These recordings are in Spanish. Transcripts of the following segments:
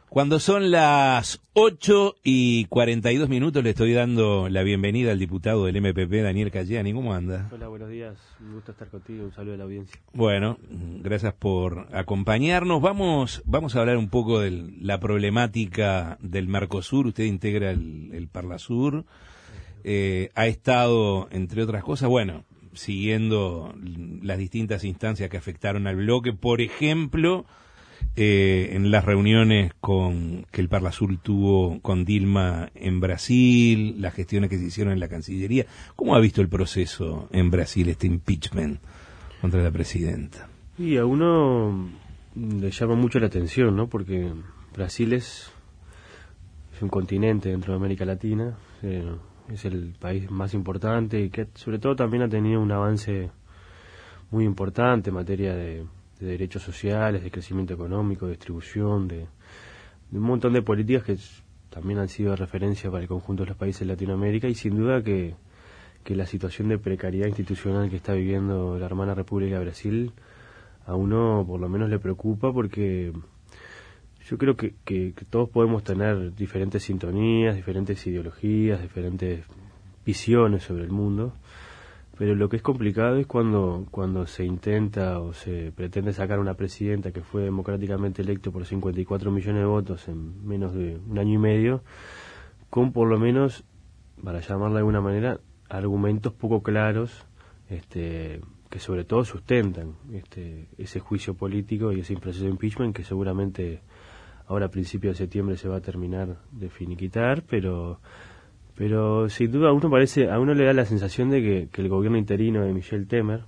Cuando son las 8:42, le estoy dando la bienvenida al diputado del MPP, Daniel Cayani. ¿Cómo anda? Hola, buenos días. Un gusto estar contigo. Un saludo a la audiencia. Bueno, gracias por acompañarnos. Vamos a hablar un poco de la problemática del Mercosur. Usted integra el Parlasur. Ha estado, entre otras cosas, siguiendo las distintas instancias que afectaron al bloque. Por ejemplo, en las reuniones que el Parlasur tuvo con Dilma en Brasil, las gestiones que se hicieron en la Cancillería. ¿Cómo ha visto el proceso en Brasil, este impeachment contra la presidenta? Y a uno le llama mucho la atención, ¿no? Porque Brasil es un continente dentro de América Latina, es el país más importante y que sobre todo también ha tenido un avance muy importante en materia de derechos sociales, de crecimiento económico, de distribución, de un montón de políticas que también han sido de referencia para el conjunto de los países de Latinoamérica, y sin duda que la situación de precariedad institucional que está viviendo la hermana República de Brasil a uno por lo menos le preocupa, porque yo creo que todos podemos tener diferentes sintonías, diferentes ideologías, diferentes visiones sobre el mundo, pero lo que es complicado es cuando se intenta o se pretende sacar una presidenta que fue democráticamente electo por 54 millones de votos en menos de un año y medio, con por lo menos, para llamarla de alguna manera, argumentos poco claros, que sobre todo sustentan ese juicio político y ese proceso de impeachment que seguramente ahora a principios de septiembre se va a terminar de finiquitar, pero sin duda a uno le da la sensación de que el gobierno interino de Michel Temer,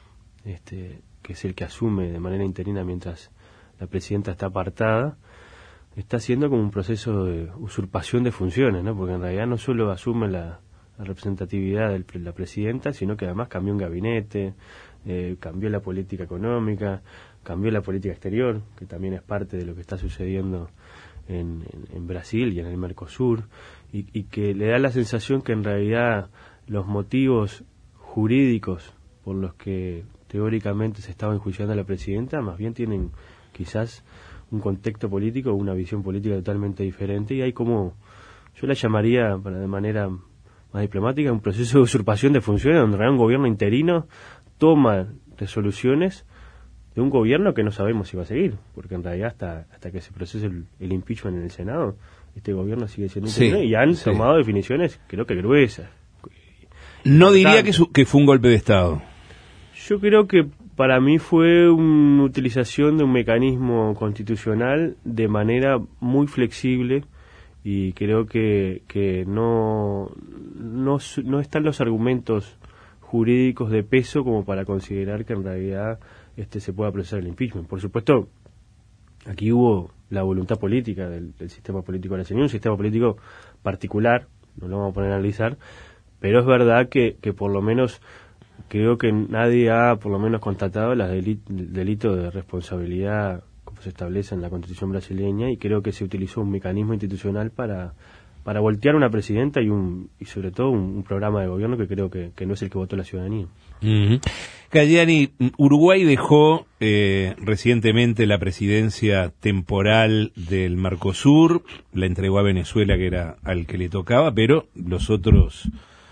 que es el que asume de manera interina mientras la presidenta está apartada, está haciendo como un proceso de usurpación de funciones, ¿no? Porque en realidad no solo asume la representatividad de la presidenta, sino que además cambió un gabinete, cambió la política económica, cambió la política exterior, que también es parte de lo que está sucediendo en Brasil y en el Mercosur, y que le da la sensación que en realidad los motivos jurídicos por los que teóricamente se estaba enjuiciando a la presidenta más bien tienen quizás un contexto político o una visión política totalmente diferente, y hay como, yo la llamaría de manera más diplomática, un proceso de usurpación de funciones donde en realidad un gobierno interino toma resoluciones de un gobierno que no sabemos si va a seguir, porque en realidad hasta que se procese el impeachment en el Senado, este gobierno sigue siendo interino, y han tomado definiciones creo que gruesas. No diría que fue un golpe de Estado. Yo creo que para mí fue una utilización de un mecanismo constitucional de manera muy flexible, y creo que no están los argumentos jurídicos de peso como para considerar que en realidad se pueda procesar el impeachment. Por supuesto, aquí hubo la voluntad política del sistema político brasileño, un sistema político particular, no lo vamos a poner a analizar, pero es verdad que por lo menos creo que nadie ha por lo menos constatado el delito de responsabilidad como se establece en la Constitución brasileña, y creo que se utilizó un mecanismo institucional para voltear una presidenta y sobre todo un programa de gobierno que creo que no es el que votó la ciudadanía. Uh-huh. Cayani, Uruguay dejó recientemente la presidencia temporal del Mercosur, la entregó a Venezuela, que era al que le tocaba, pero los otros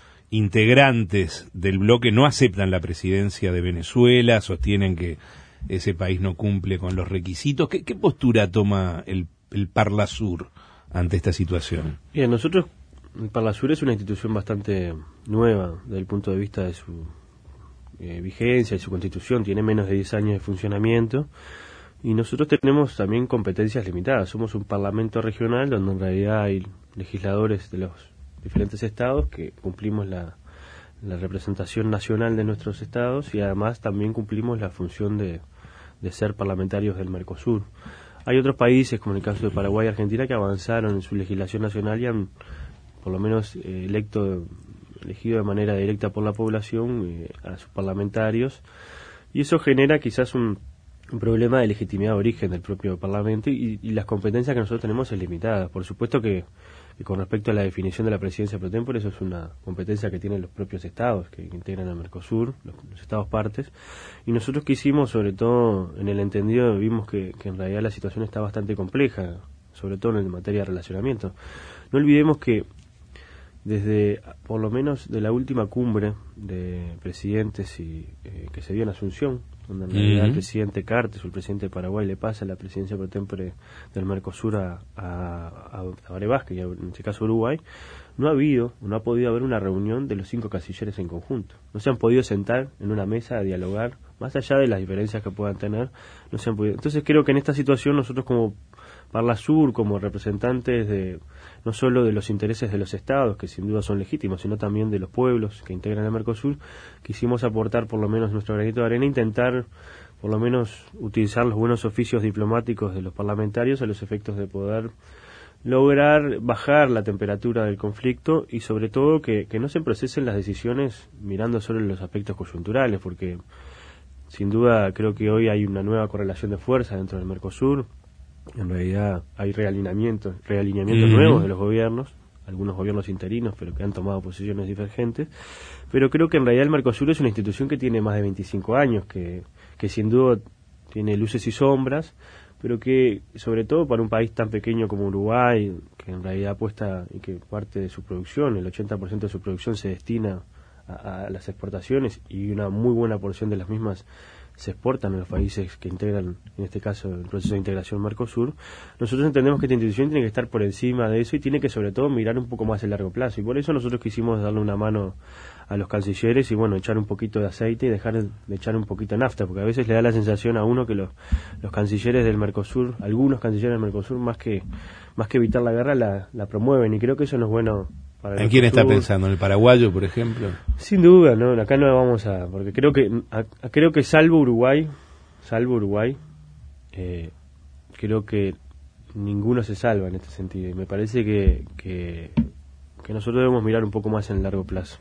integrantes del bloque no aceptan la presidencia de Venezuela, sostienen que ese país no cumple con los requisitos. ¿Qué postura toma el Parlasur ante esta situación? Bien, el Parlasur es una institución bastante nueva desde el punto de vista de su vigencia y su constitución. Tiene menos de 10 años de funcionamiento, y nosotros tenemos también competencias limitadas. Somos un parlamento regional donde en realidad hay legisladores de los diferentes estados que cumplimos la representación nacional de nuestros estados, y además también cumplimos la función de ser parlamentarios del Mercosur. Hay otros países, como en el caso de Paraguay y Argentina, que avanzaron en su legislación nacional y han por lo menos elegido de manera directa por la población a sus parlamentarios, y eso genera quizás un problema de legitimidad de origen del propio Parlamento, y las competencias que nosotros tenemos es limitada. Por supuesto que con respecto a la definición de la presidencia pro tempore, eso es una competencia que tienen los propios estados que integran al Mercosur, los estados partes, y nosotros quisimos, sobre todo en el entendido, vimos que en realidad la situación está bastante compleja. sobre todo en materia de relacionamiento. No olvidemos que desde, por lo menos, de la última cumbre de presidentes que se dio en Asunción, donde en realidad el presidente Cartes o el presidente de Paraguay le pasa la presidencia pro tempore del Mercosur a Tabaré Vázquez, y en este caso Uruguay, no ha podido haber una reunión de los 5 cancilleres en conjunto. No se han podido sentar en una mesa a dialogar, más allá de las diferencias que puedan tener, no se han podido. Entonces creo que en esta situación nosotros como Parlasur, como representantes de no solo de los intereses de los estados, que sin duda son legítimos, sino también de los pueblos que integran el Mercosur, quisimos aportar por lo menos nuestro granito de arena, intentar por lo menos utilizar los buenos oficios diplomáticos de los parlamentarios a los efectos de poder lograr bajar la temperatura del conflicto y sobre todo que no se procesen las decisiones mirando solo los aspectos coyunturales, porque sin duda creo que hoy hay una nueva correlación de fuerza dentro del Mercosur. En realidad hay realineamientos nuevos de los gobiernos, algunos gobiernos interinos, pero que han tomado posiciones divergentes. Pero creo que en realidad el Mercosur es una institución que tiene más de 25 años, que sin duda tiene luces y sombras, pero que sobre todo para un país tan pequeño como Uruguay, que en realidad apuesta y que parte de su producción, el 80% de su producción se destina a las exportaciones y una muy buena porción de las mismas se exportan en los países que integran, en este caso, el proceso de integración Mercosur. Nosotros entendemos que esta institución tiene que estar por encima de eso y tiene que, sobre todo, mirar un poco más a largo plazo. Y por eso nosotros quisimos darle una mano a los cancilleres y, bueno, echar un poquito de aceite y dejar de echar un poquito de nafta, porque a veces le da la sensación a uno que los cancilleres del Mercosur, algunos cancilleres del Mercosur, más que evitar la guerra, la promueven. Y creo que eso no es bueno. ¿En quién está pensando? ¿En el paraguayo, por ejemplo? Sin duda, no, acá no vamos a, porque creo que salvo Uruguay, creo que ninguno se salva en este sentido. Y me parece que nosotros debemos mirar un poco más en el largo plazo.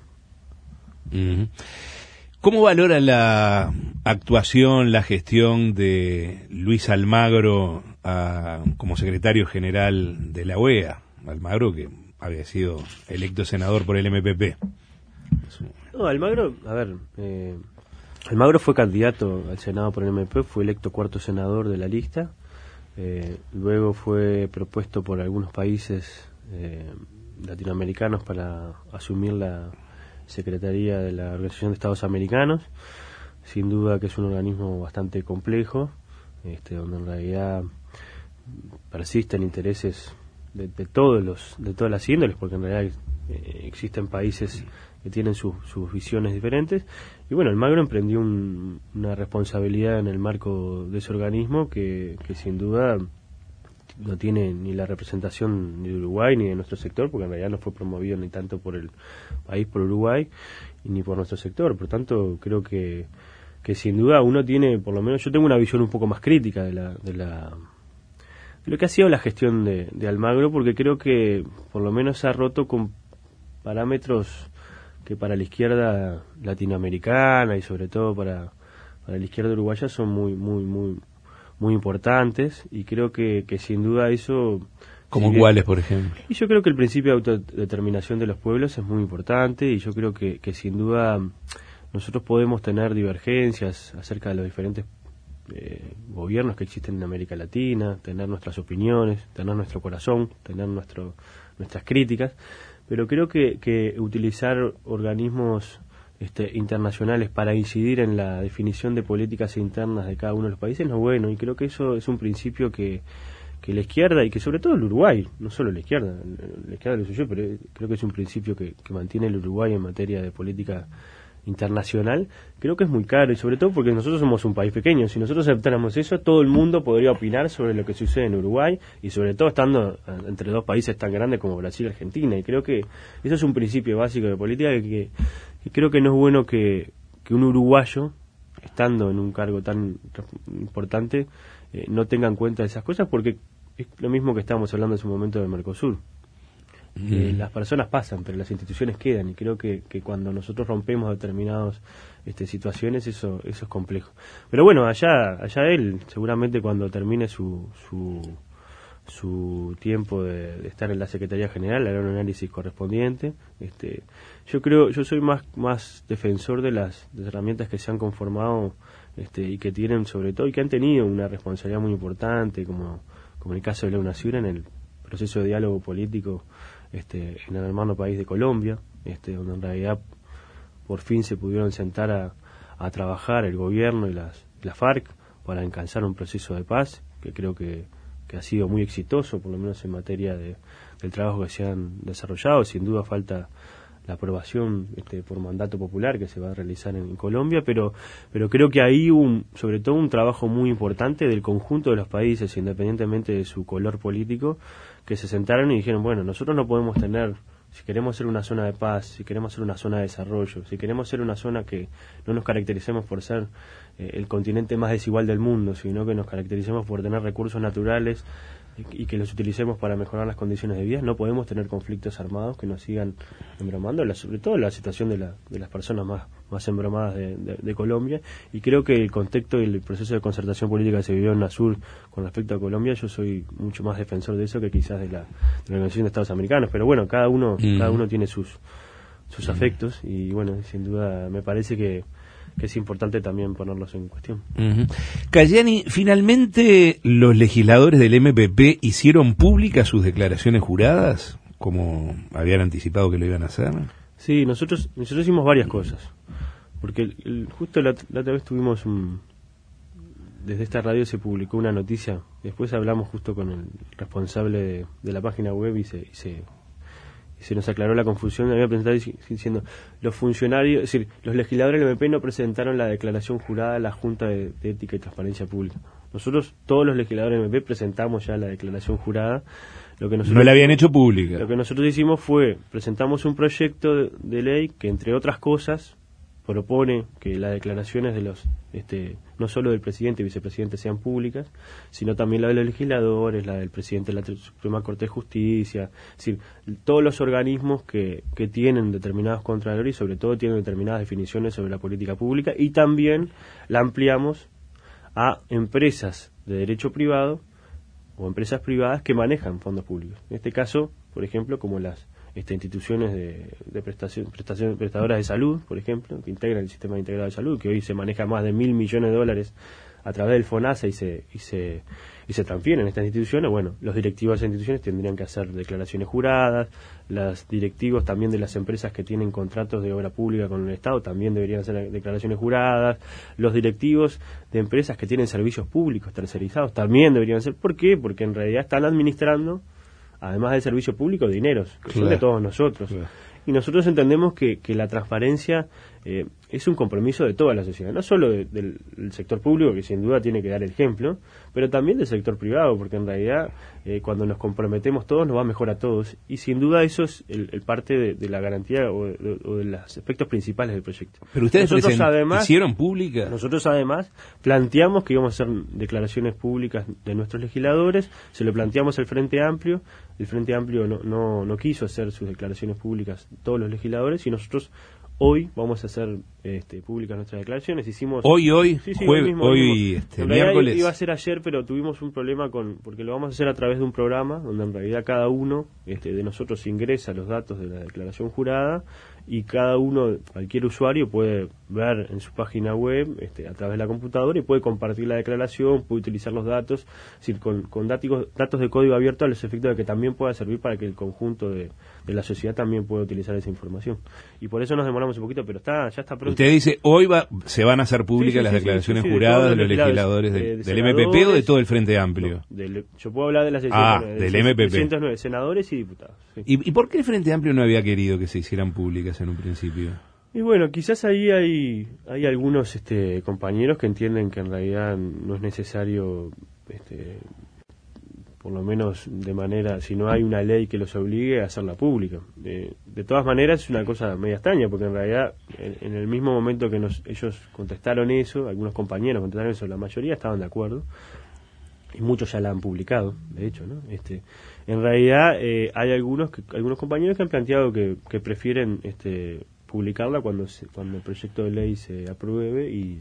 ¿Cómo valora la actuación, la gestión de Luis Almagro como secretario general de la OEA? Almagro, que había sido electo senador por el MPP. No, Almagro, Almagro fue candidato al Senado por el MPP, fue electo 4º senador de la lista, luego fue propuesto por algunos países latinoamericanos para asumir la Secretaría de la Organización de Estados Americanos. Sin duda que es un organismo bastante complejo, donde en realidad persisten intereses de todas las índoles, porque en realidad existen países que tienen sus visiones diferentes. Y bueno, Almagro emprendió una responsabilidad en el marco de ese organismo que sin duda no tiene ni la representación ni de Uruguay ni de nuestro sector, porque en realidad no fue promovido ni tanto por el país, por Uruguay, ni por nuestro sector. Por tanto, creo que sin duda uno tiene, por lo menos yo tengo una visión un poco más crítica de lo que ha sido la gestión de Almagro, porque creo que por lo menos se ha roto con parámetros que para la izquierda latinoamericana y sobre todo para la izquierda uruguaya son muy importantes, y creo que sin duda eso... ¿Como cuáles, por ejemplo? Y yo creo que el principio de autodeterminación de los pueblos es muy importante, y yo creo que sin duda nosotros podemos tener divergencias acerca de los diferentes gobiernos que existen en América Latina, tener nuestras opiniones, tener nuestro corazón, tener nuestras críticas, pero creo que utilizar organismos internacionales para incidir en la definición de políticas internas de cada uno de los países no es bueno, y creo que eso es un principio que la izquierda, y que sobre todo el Uruguay, no solo la izquierda lo suyo, pero creo que es un principio que mantiene el Uruguay en materia de política internacional, creo que es muy caro, y sobre todo porque nosotros somos un país pequeño. Si nosotros aceptáramos eso, todo el mundo podría opinar sobre lo que sucede en Uruguay, y sobre todo estando entre dos países tan grandes como Brasil y Argentina, y creo que eso es un principio básico de política que creo que no es bueno que un uruguayo, estando en un cargo tan importante, no tenga en cuenta esas cosas, porque es lo mismo que estábamos hablando en su momento del Mercosur. Las personas pasan, pero las instituciones quedan, y creo que cuando nosotros rompemos determinadas situaciones, eso es complejo. Pero bueno, allá él, seguramente cuando termine su tiempo de estar en la Secretaría General, hará un análisis correspondiente. Yo soy más defensor de las herramientas que se han conformado y que tienen, sobre todo, y que han tenido una responsabilidad muy importante, como como en el caso de la UNASUR, en el proceso de diálogo político en el hermano país de Colombia, donde en realidad por fin se pudieron sentar a trabajar el gobierno y las FARC para alcanzar un proceso de paz, que creo que ha sido muy exitoso, por lo menos en materia del trabajo que se han desarrollado. Sin duda falta la aprobación por mandato popular que se va a realizar en Colombia, pero creo que hay sobre todo un trabajo muy importante del conjunto de los países, independientemente de su color político, que se sentaron y dijeron, bueno, nosotros no podemos tener, si queremos ser una zona de paz, si queremos ser una zona de desarrollo, si queremos ser una zona que no nos caractericemos por ser el continente más desigual del mundo, sino que nos caractericemos por tener recursos naturales y que los utilicemos para mejorar las condiciones de vida, no podemos tener conflictos armados que nos sigan embromando, sobre todo la situación de las personas más embromadas de Colombia. Y creo que el contexto y el proceso de concertación política que se vivió en UNASUR con respecto a Colombia, yo soy mucho más defensor de eso que quizás de la Organización de Estados Americanos, pero bueno, cada uno tiene sus afectos, y bueno, sin duda me parece que es importante también ponerlos en cuestión. Cayani, finalmente los legisladores del MPP hicieron públicas sus declaraciones juradas, como habían anticipado que lo iban a hacer. Sí, nosotros hicimos varias cosas, porque justo la otra vez tuvimos desde esta radio se publicó una noticia, después hablamos justo con el responsable de la página web y se nos aclaró la confusión. Había presentado diciendo los funcionarios, es decir, los legisladores del MP no presentaron la declaración jurada a la Junta de Ética y Transparencia Pública. Nosotros, todos los legisladores del MP, presentamos ya la declaración jurada. No la habían hecho pública. Lo que nosotros hicimos fue, presentamos un proyecto de ley que, entre otras cosas, propone que las declaraciones de los no solo del presidente y vicepresidente sean públicas, sino también la de los legisladores, la del presidente de la Suprema Corte de Justicia, es decir, todos los organismos que tienen determinados contralores y sobre todo tienen determinadas definiciones sobre la política pública, y también la ampliamos a empresas de derecho privado o empresas privadas que manejan fondos públicos. En este caso, por ejemplo, como las instituciones de prestadoras de salud, por ejemplo, que integran el sistema integrado de salud, que hoy se maneja más de $1.000 millones a través del FONASA y se transfieren a estas instituciones. Bueno, los directivos de esas instituciones tendrían que hacer declaraciones juradas, los directivos también de las empresas que tienen contratos de obra pública con el Estado también deberían hacer declaraciones juradas, los directivos de empresas que tienen servicios públicos tercerizados también deberían hacer. ¿Por qué? Porque en realidad están administrando, además del servicio público, dineros que son de todos nosotros. Y nosotros entendemos que la transparencia es un compromiso de toda la sociedad, no solo del sector público, que sin duda tiene que dar el ejemplo, pero también del sector privado, porque en realidad cuando nos comprometemos todos nos va mejor a todos, y sin duda eso es el parte de la garantía o de los aspectos principales del proyecto. Pero ustedes hicieron pública. Nosotros además planteamos que íbamos a hacer declaraciones públicas de nuestros legisladores, se lo planteamos al Frente Amplio. El Frente Amplio no quiso hacer sus declaraciones públicas todos los legisladores, y nosotros hoy vamos a hacer públicas nuestras declaraciones. Hicimos hoy sí, jueves, hoy miércoles. Iba a ser ayer, pero tuvimos un problema porque lo vamos a hacer a través de un programa donde en realidad cada uno de nosotros ingresa los datos de la declaración jurada, y cada uno, cualquier usuario, puede ver en su página web a través de la computadora y puede compartir la declaración, puede utilizar los datos, es decir, con datos de código abierto, a los efectos de que también pueda servir para que el conjunto de la sociedad también pueda utilizar esa información. Y por eso nos demoramos un poquito, pero ya está pronto. Usted dice, hoy se van a hacer públicas las declaraciones juradas de los legisladores del MPP o de todo el Frente Amplio. Yo puedo hablar de las sesiones del MPP. 609 senadores y diputados. Sí. ¿Y por qué el Frente Amplio no había querido que se hicieran públicas en un principio? Y bueno, quizás ahí hay algunos compañeros que entienden que en realidad no es necesario, por lo menos de manera, si no hay una ley que los obligue a hacerla pública. De todas maneras es una cosa media extraña, porque en realidad en el mismo momento que ellos contestaron eso, algunos compañeros contestaron eso, la mayoría estaban de acuerdo, y muchos ya la han publicado, de hecho, ¿no? En realidad hay algunos compañeros que han planteado que prefieren publicarla cuando el proyecto de ley se apruebe y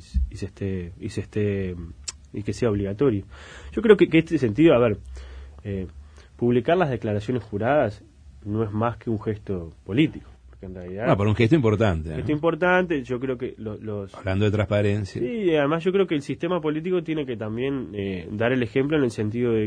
que sea obligatorio. Yo creo que este sentido, publicar las declaraciones juradas no es más que un gesto político, porque en realidad pero un gesto importante. Gesto importante, yo creo que hablando de transparencia. Sí, además yo creo que el sistema político tiene que también dar el ejemplo, en el sentido de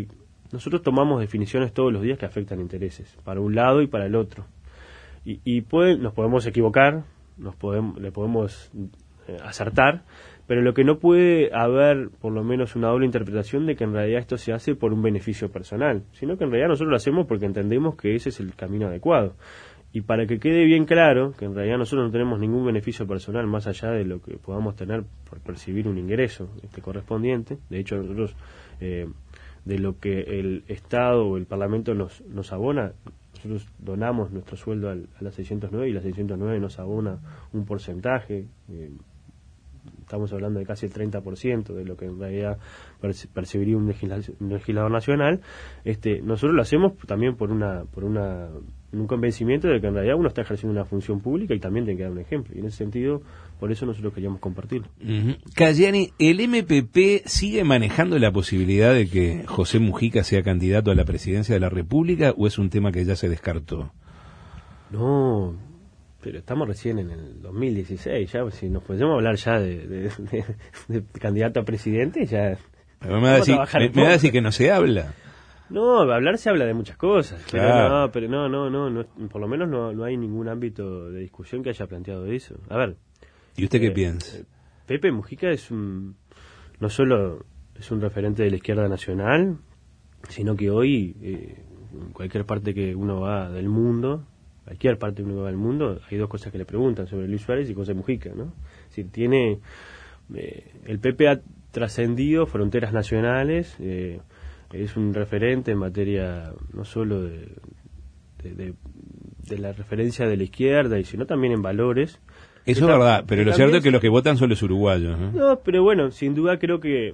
nosotros tomamos definiciones todos los días que afectan intereses, para un lado y para el otro. Y nos podemos equivocar, le podemos acertar, pero lo que no puede haber, por lo menos, una doble interpretación de que en realidad esto se hace por un beneficio personal, sino que en realidad nosotros lo hacemos porque entendemos que ese es el camino adecuado. Y para que quede bien claro que en realidad nosotros no tenemos ningún beneficio personal más allá de lo que podamos tener por percibir un ingreso correspondiente. De hecho, nosotros, de lo que el Estado o el Parlamento nos abona, nosotros donamos nuestro sueldo a la 609 y la 609 nos abona un porcentaje. Estamos hablando de casi el 30% de lo que en realidad percibiría un legislador nacional. Nosotros lo hacemos también por un convencimiento de que en realidad uno está ejerciendo una función pública y también tiene que dar un ejemplo. Y en ese sentido, por eso nosotros queríamos compartirlo. Cayani, ¿el MPP sigue manejando la posibilidad de que José Mujica sea candidato a la presidencia de la República o es un tema que ya se descartó? No, pero estamos recién en el 2016, ya si nos podemos hablar ya de candidato a presidente, ya... Pero me va a decir que no se habla. No, hablar se habla de muchas cosas, claro. pero no, por lo menos no hay ningún ámbito de discusión que haya planteado eso. A ver. ¿Y usted qué piensa? Pepe Mujica no solo es un referente de la izquierda nacional, sino que hoy, en cualquier parte que uno va del mundo, hay dos cosas que le preguntan sobre Luis Suárez y José Mujica, ¿no? Es decir, el Pepe ha trascendido fronteras nacionales, es un referente en materia no solo de la referencia de la izquierda, sino también en valores. Eso es verdad, pero lo cierto es que los que votan son los uruguayos, ¿no? No, pero bueno, sin duda creo que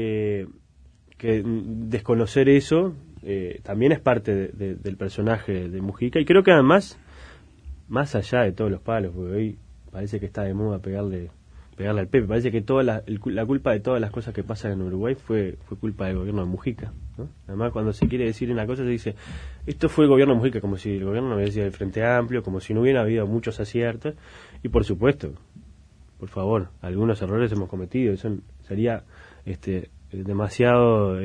desconocer eso también es parte del personaje de Mujica, y creo que además, más allá de todos los palos, porque hoy parece que está de moda pegarle al Pepe, parece que la culpa de todas las cosas que pasan en Uruguay fue culpa del gobierno de Mujica, ¿no? Además, cuando se quiere decir una cosa se dice, esto fue el gobierno de Mujica, como si el gobierno no hubiera sido del Frente Amplio, como si no hubiera habido muchos aciertos, y por supuesto, por favor, algunos errores hemos cometido, eso sería demasiado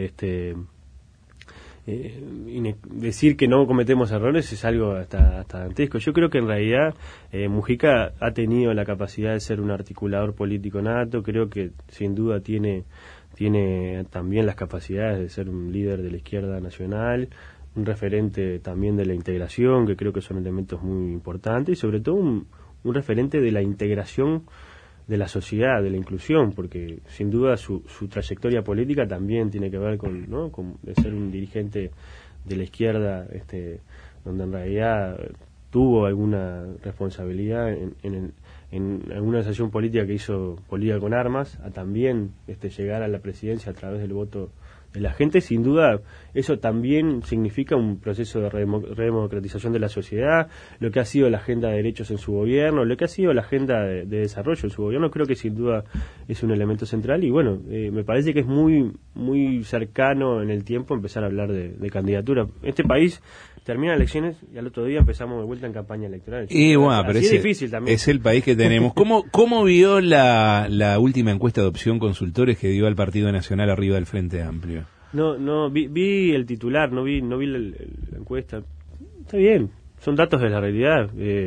decir que no cometemos errores es algo hasta dantesco. Yo creo que en realidad Mujica ha tenido la capacidad de ser un articulador político nato, creo que sin duda tiene también las capacidades de ser un líder de la izquierda nacional, un referente también de la integración, que creo que son elementos muy importantes, y sobre todo un referente de la integración de la sociedad, de la inclusión, porque sin duda su trayectoria política también tiene que ver con de ser un dirigente de la izquierda, donde en realidad tuvo alguna responsabilidad en alguna asociación política que hizo política con armas, a también llegar a la presidencia a través del voto de la gente. Sin duda eso también significa un proceso de redemocratización de la sociedad, lo que ha sido la agenda de derechos en su gobierno, lo que ha sido la agenda de desarrollo en su gobierno, creo que sin duda es un elemento central. Y bueno, me parece que es muy muy cercano en el tiempo empezar a hablar de candidatura. Este país termina elecciones y al otro día empezamos de vuelta en campaña electoral. Y bueno, pero es difícil también. Es el país que tenemos. ¿Cómo vio la última encuesta de Opción Consultores que dio al Partido Nacional arriba del Frente Amplio? No, vi el titular, no vi la encuesta. Está bien, son datos de la realidad.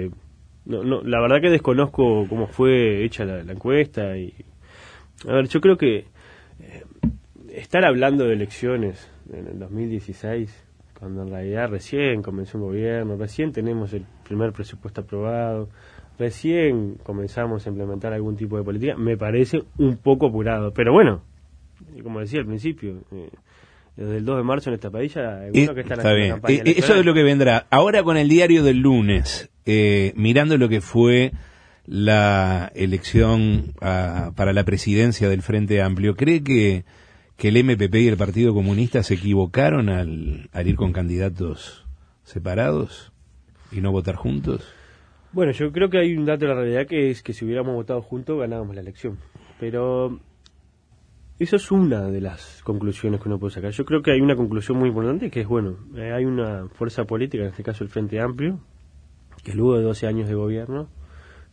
La verdad que desconozco cómo fue hecha la encuesta. A ver, yo creo que estar hablando de elecciones en el 2016, cuando en realidad recién comenzó un gobierno, recién tenemos el primer presupuesto aprobado, recién comenzamos a implementar algún tipo de política, me parece un poco apurado. Pero bueno, como decía al principio, desde el 2 de marzo en esta país ya algunos que están haciendo campaña electoral. Eso es lo que vendrá. Ahora con el diario del lunes, mirando lo que fue la elección para la presidencia del Frente Amplio, ¿cree que el MPP y el Partido Comunista se equivocaron al ir con candidatos separados y no votar juntos? Bueno, yo creo que hay un dato de la realidad que es que si hubiéramos votado juntos ganábamos la elección. Pero eso es una de las conclusiones que uno puede sacar. Yo creo que hay una conclusión muy importante que es, bueno, hay una fuerza política, en este caso el Frente Amplio, que luego de 12 años de gobierno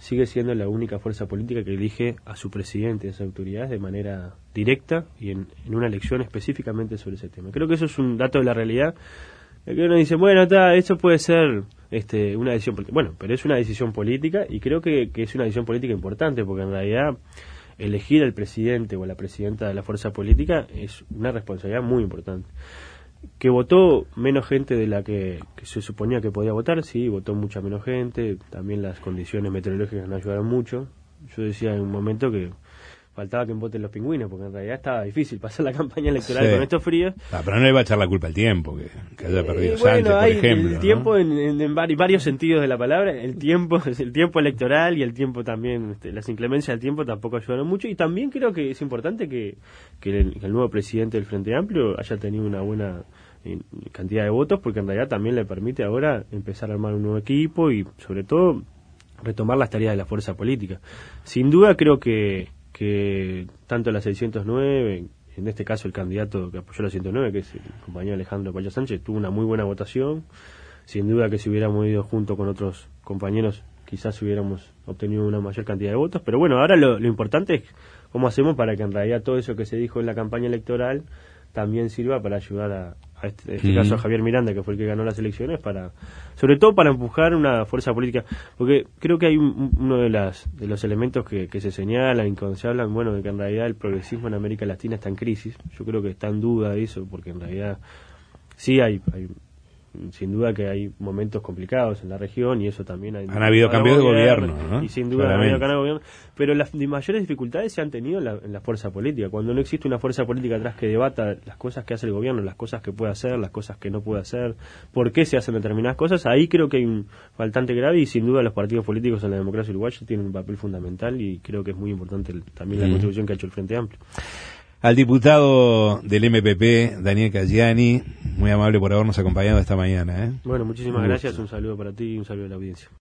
sigue siendo la única fuerza política que elige a su presidente y a sus autoridades de manera directa y en una elección específicamente sobre ese tema. Creo que eso es un dato de la realidad. Que uno dice, bueno, eso puede ser una decisión política. Bueno, pero es una decisión política y creo que es una decisión política importante, porque en realidad elegir al presidente o a la presidenta de la fuerza política es una responsabilidad muy importante. Que votó menos gente de la que se suponía que podía votar, sí, votó mucha menos gente, también las condiciones meteorológicas no ayudaron mucho. Yo decía en un momento que faltaba que voten los pingüinos, porque en realidad estaba difícil pasar la campaña electoral con estos fríos. Pero no le va a echar la culpa al tiempo, que haya perdido Sánchez, bueno, por ejemplo. El tiempo, ¿no? en varios sentidos de la palabra, el tiempo electoral y el tiempo también, las inclemencias del tiempo tampoco ayudaron mucho, y también creo que es importante que el nuevo presidente del Frente Amplio haya tenido una buena cantidad de votos, porque en realidad también le permite ahora empezar a armar un nuevo equipo y sobre todo retomar las tareas de la fuerza política. Sin duda creo que tanto la 609, en este caso el candidato que apoyó la 109, que es el compañero Alejandro Paya Sánchez, tuvo una muy buena votación. Sin duda que si hubiéramos ido junto con otros compañeros quizás hubiéramos obtenido una mayor cantidad de votos, pero bueno, ahora lo importante es cómo hacemos para que en realidad todo eso que se dijo en la campaña electoral también sirva para ayudar a este caso a Javier Miranda, que fue el que ganó las elecciones, sobre todo para empujar una fuerza política, porque creo que hay uno de los elementos que se señalan y cuando se hablan, bueno, de que en realidad el progresismo en América Latina está en crisis. Yo creo que está en duda eso, porque en realidad sí hay sin duda que hay momentos complicados en la región y eso también han habido cambios de gobierno, ¿no? Y sin duda han habido cambios de gobierno, pero las mayores dificultades se han tenido en la fuerza política. Cuando no existe una fuerza política atrás que debata las cosas que hace el gobierno, las cosas que puede hacer, las cosas que no puede hacer, por qué se hacen determinadas cosas, ahí creo que hay un faltante grave, y sin duda los partidos políticos en la democracia uruguaya tienen un papel fundamental, y creo que es muy importante también la contribución que ha hecho el Frente Amplio. Al diputado del MPP, Daniel Caggiani, muy amable por habernos acompañado esta mañana. Bueno, muchísimas gracias, un saludo para ti y un saludo a la audiencia.